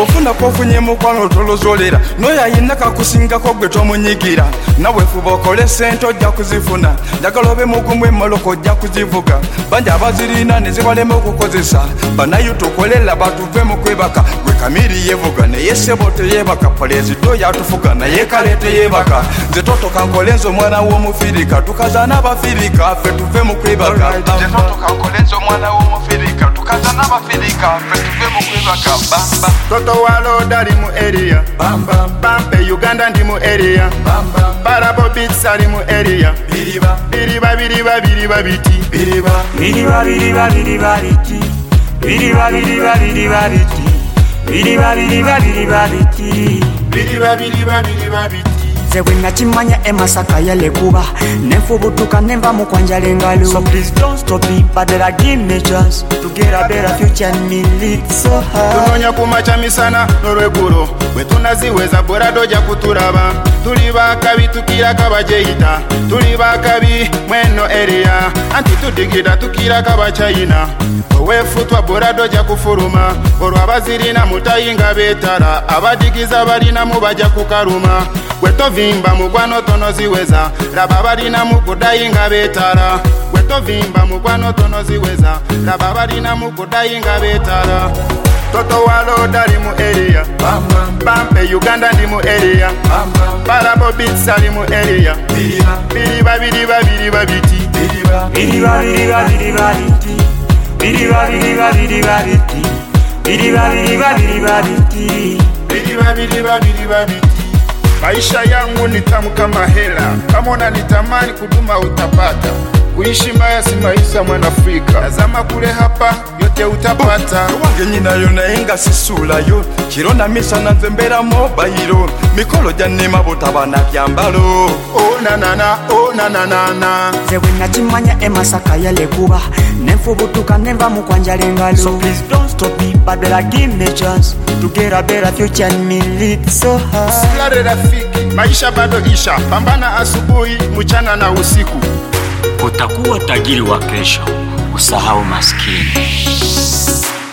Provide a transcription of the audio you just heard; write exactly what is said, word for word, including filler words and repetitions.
bwofuna kofunye mukwano tolozolera noya yinaka kusinga ko gwe tomunyigira nawe fuba okole sente ojja kuzifuna njagala obe mugumwe moloko ojja kuzivuga banja abazirina ne zibalema okukozesa banayo tukolela batuve mu kwebaka gwe kamiri yevuga naye ssebo teyebaka puleziddo yatufuga naye kale teyebaka nze totoka nkolenzo omwana w'omufirika tukazana abafirika ffe tuve mu kwebaka nze totoka nkolenzo omwana w'omufirika tukazana abafirika ffe tuve mu kwebaka bamba Toto Waloda ali mu area bamba Bampe Uganda ndi mu area bamba Parabo Beats ali mu area biriba Biriba biriba biriba biti biriba biriba biriba biriba biti biriba biriba biriba biti biriba biriba biriba biti Biriba biriba biriba biti Zewe nakimanya emasaka yalekuba nenfubutuka nenva mu kwanjala engalo. So please don't stop me but there give me chance to get a better future and me lead so hard. Tunonya kumacha misana norweguro bwe tunaziweza bora doja kuturaba tuli bakabi tukira kabajeita tuli bakabi mweno area anti tudigida tukira kabachayina wefutwa bora doja kufuruma olwo abazirina mutayinga betara abadigiza balina mubaja kukaruma wetovimba mugwano tono ziweza laba balina mukudayinga betara wetovimba mugwano tono ziweza laba balina mukudayinga betara Toto Waloda ali mu area bamba Bampe Uganda ndi mu area bamba Parabo Beats ali mu area biriba Biriba biriba biriba biti biriba biriba biriba biriba biti biriba biriba biriba biti biriba biriba biriba biti Biriba biriba biriba biti Maisha yangu ni tamu kama hela kama unanitamani kuduma utapata kuishi mbaya si maisha Mwanaafrika tazama kule hapa yote utapata wange nyina yo naye nga sisulayo kirona misa na nzembera mobayiro mikolo janema botabana byambalo oh na na na oh na na na na Zewe nakimanya emasaka yalekuba nenfubutuka nenva mu kwanjala engalo. So please don't stop me but there give me chance to get a better future and me lead so hard. Usilale rafiki maisha bado isha pambana asubuhi mchana na usiku utakuwa tajiri wa kesho usahau maskini.